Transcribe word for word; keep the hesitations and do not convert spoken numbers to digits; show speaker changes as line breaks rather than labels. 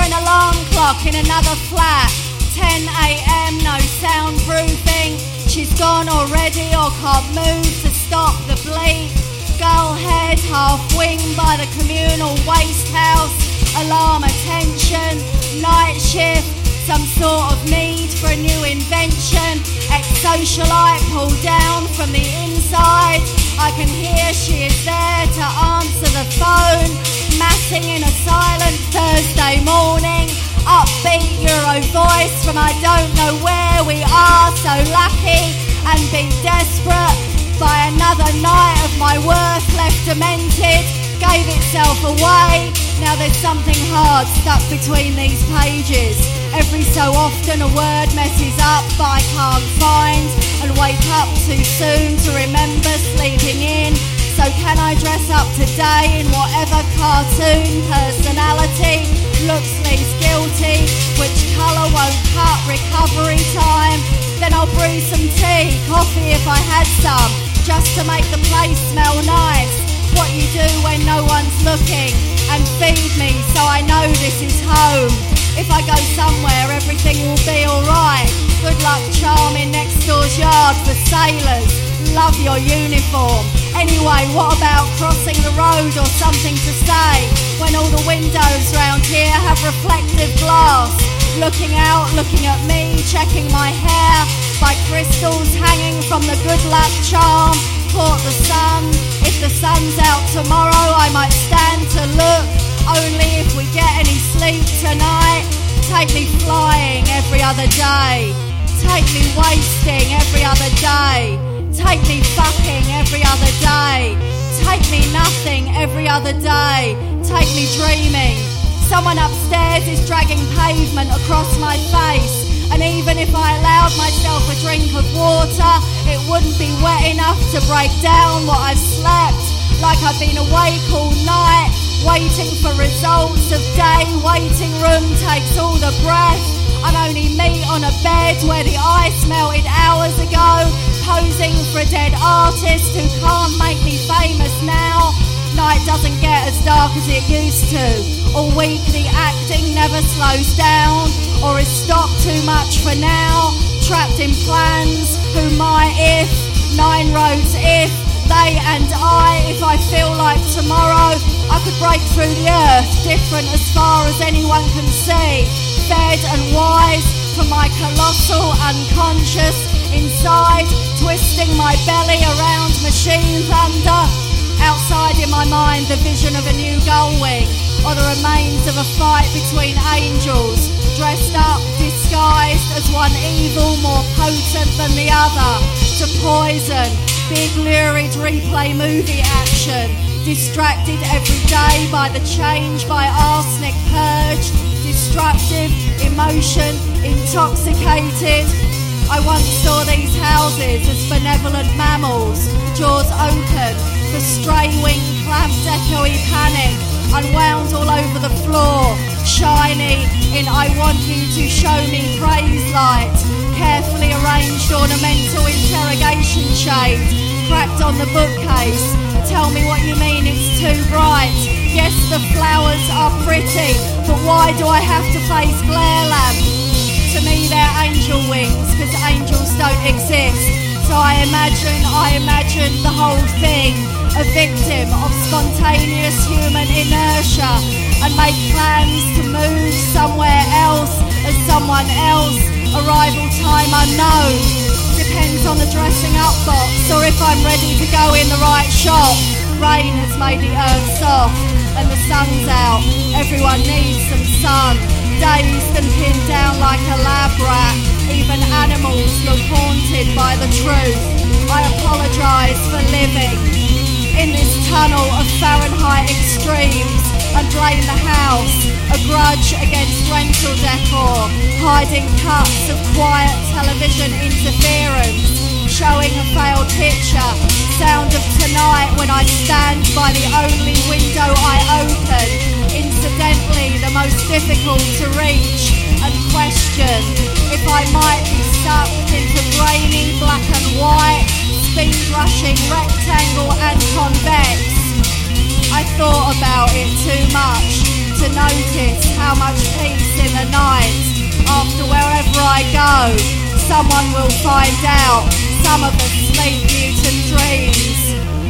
an alarm clock in another flat. ten a.m, no soundproofing. She's gone already or can't move to stop the bleed. Gull head half winged by the communal waste house. Alarm attention, night shift, some sort of need for a new invention. Ex-socialite pulled down from the inside. I can hear she is there to answer the phone. Massing in a silent Thursday morning. Upbeat Euro voice from I don't know where we are. So lucky and be desperate by another night of my worth left demented. Gave itself away. Now there's something hard stuck between these pages. Every so often a word messes up but I can't find, and wake up too soon to remember sleeping in. So can I dress up today in whatever cartoon personality looks least guilty? Which colour won't cut recovery time? Then I'll brew some tea, coffee if I had some, just to make the place smell nice. What you do when no one's looking, and feed me so I know this is home. If I go somewhere everything will be alright. Good luck charming next door's yard for sailors. Love your uniform. Anyway, what about crossing the road or something to say when all the windows round here have reflective glass? Looking out, looking at me, checking my hair by crystals hanging from the good luck charm. Caught the sun. If the sun's out tomorrow I might stand to look. Only if we get any sleep tonight. Take me flying every other day. Take me wasting every other day. Take me fucking every other day. Take me nothing every other day. Take me dreaming. Someone upstairs is dragging pavement across my face. And even if I allowed myself a drink of water, it wouldn't be wet enough to break down what I've slept. Like I've been awake all night, waiting for results of day. Waiting room takes all the breath. I'm only meat on a bed where the ice melted hours ago. Posing for a dead artist who can't make me famous now. Night doesn't get as dark as it used to. All week the acting never slows down, or is stopped too much for now. Trapped in plans, who might if, nine roads if, they and I. If I feel like tomorrow I could break through the earth, different as far as anyone can see. Fed and wise from my colossal unconscious inside, twisting my belly around machine thunder. Outside in my mind the vision of a new gull wing, or the remains of a fight between angels, dressed up, disguised as one evil more potent than the other. To poison, big lurid replay movie action, distracted every day by the change by arsenic purge. Destructive, emotion, intoxicated. I once saw these houses as benevolent mammals, jaws open for stray-winged clamped echoey panic, unwound all over the floor, shiny in I want you to show me praise light, carefully arranged ornamental interrogation shades, cracked on the bookcase. Tell me what you mean it's too bright. Yes, the flowers are pretty, but why do I have to face glare lamps? To me they're angel wings, cause angels don't exist. So I imagine, I imagine the whole thing, a victim of spontaneous human inertia, and make plans to move somewhere else as someone else. Arrival time unknown, depends on the dressing up box, or if I'm ready to go in the right shop. Rain has made the earth soft, and the sun's out, everyone needs some sun. Dazed and pinned down like a lab rat, even animals look haunted by the truth. I apologise for living in this tunnel of Fahrenheit extremes, and blame the house, a grudge against rental decor, hiding cuts of quiet television interference, showing a failed picture, sound of tonight when I stand by the only window I open, incidentally the most difficult to reach, and question if I might be sucked into grainy black and white, speed rushing rectangle and convex. I thought about it too much to notice how much peace Someone will find out some of the sleep mutant dreams.